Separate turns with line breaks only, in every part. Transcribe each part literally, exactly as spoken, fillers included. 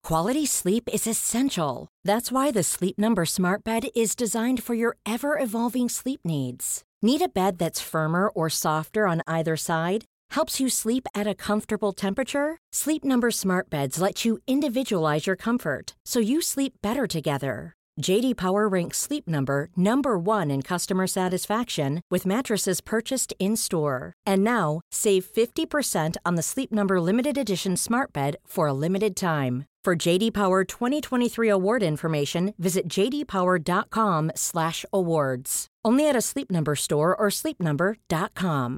Quality sleep is essential. That's why the Sleep Number Smart Bed is designed for your ever-evolving sleep needs. Need a bed that's firmer or softer on either side? Helps you sleep at a comfortable temperature? Sleep Number Smart Beds let you individualize your comfort, so you sleep better together. J D Power ranks Sleep Number number one in customer satisfaction with mattresses purchased in-store. And now, save fifty percent on the Sleep Number Limited Edition Smart Bed for a limited time. For J D Power twenty twenty-three award information, visit j d power dot com slash awards. Only at a Sleep Number store or sleep number dot com.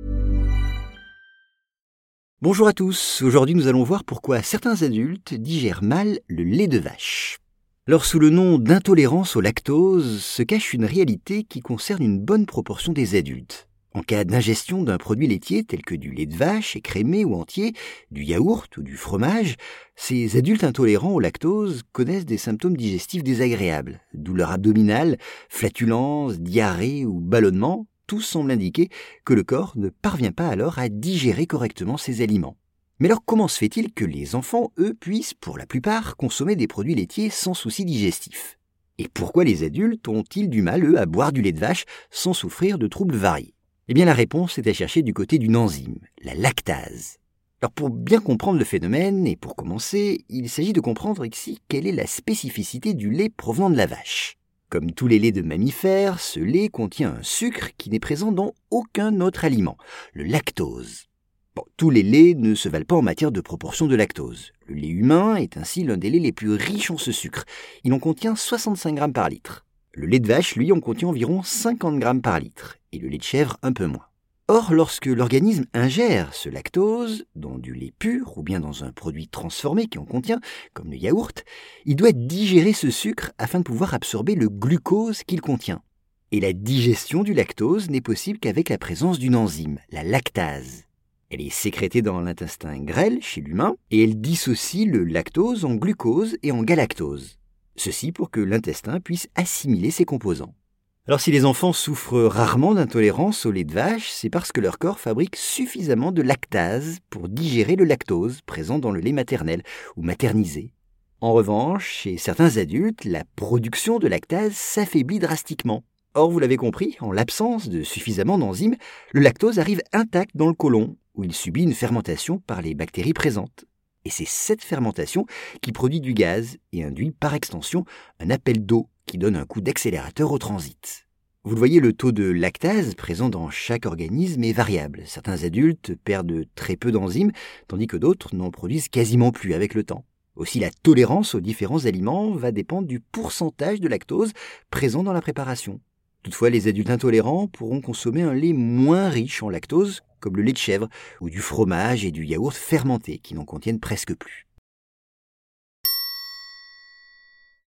Bonjour à tous, aujourd'hui nous allons voir pourquoi certains adultes digèrent mal le lait de vache. Alors sous le nom d'intolérance au lactose se cache une réalité qui concerne une bonne proportion des adultes. En cas d'ingestion d'un produit laitier tel que du lait de vache écrémé ou entier, du yaourt ou du fromage, ces adultes intolérants au lactose connaissent des symptômes digestifs désagréables, douleurs abdominales, flatulences, diarrhée ou ballonnement. Tout semble indiquer que le corps ne parvient pas alors à digérer correctement ces aliments. Mais alors comment se fait-il que les enfants, eux, puissent, pour la plupart, consommer des produits laitiers sans souci digestif? Et pourquoi les adultes ont-ils du mal, eux, à boire du lait de vache sans souffrir de troubles variés? Eh bien la réponse est à chercher du côté d'une enzyme, la lactase. Alors pour bien comprendre le phénomène, et pour commencer, il s'agit de comprendre ici quelle est la spécificité du lait provenant de la vache. Comme tous les laits de mammifères, ce lait contient un sucre qui n'est présent dans aucun autre aliment, le lactose. Bon, tous les laits ne se valent pas en matière de proportion de lactose. Le lait humain est ainsi l'un des laits les plus riches en ce sucre. Il en contient soixante-cinq grammes par litre. Le lait de vache, lui, en contient environ cinquante grammes par litre, et le lait de chèvre un peu moins. Or, lorsque l'organisme ingère ce lactose, dans du lait pur ou bien dans un produit transformé qui en contient, comme le yaourt, il doit digérer ce sucre afin de pouvoir absorber le glucose qu'il contient. Et la digestion du lactose n'est possible qu'avec la présence d'une enzyme, la lactase. Elle est sécrétée dans l'intestin grêle chez l'humain et elle dissocie le lactose en glucose et en galactose. Ceci pour que l'intestin puisse assimiler ses composants. Alors si les enfants souffrent rarement d'intolérance au lait de vache, c'est parce que leur corps fabrique suffisamment de lactase pour digérer le lactose présent dans le lait maternel ou maternisé. En revanche, chez certains adultes, la production de lactase s'affaiblit drastiquement. Or, vous l'avez compris, en l'absence de suffisamment d'enzymes, le lactose arrive intact dans le côlon, où il subit une fermentation par les bactéries présentes. Et c'est cette fermentation qui produit du gaz et induit par extension un appel d'eau qui donne un coup d'accélérateur au transit. Vous le voyez, le taux de lactase présent dans chaque organisme est variable. Certains adultes perdent très peu d'enzymes, tandis que d'autres n'en produisent quasiment plus avec le temps. Aussi, la tolérance aux différents aliments va dépendre du pourcentage de lactose présent dans la préparation. Toutefois, les adultes intolérants pourront consommer un lait moins riche en lactose, comme le lait de chèvre, ou du fromage et du yaourt fermentés qui n'en contiennent presque plus.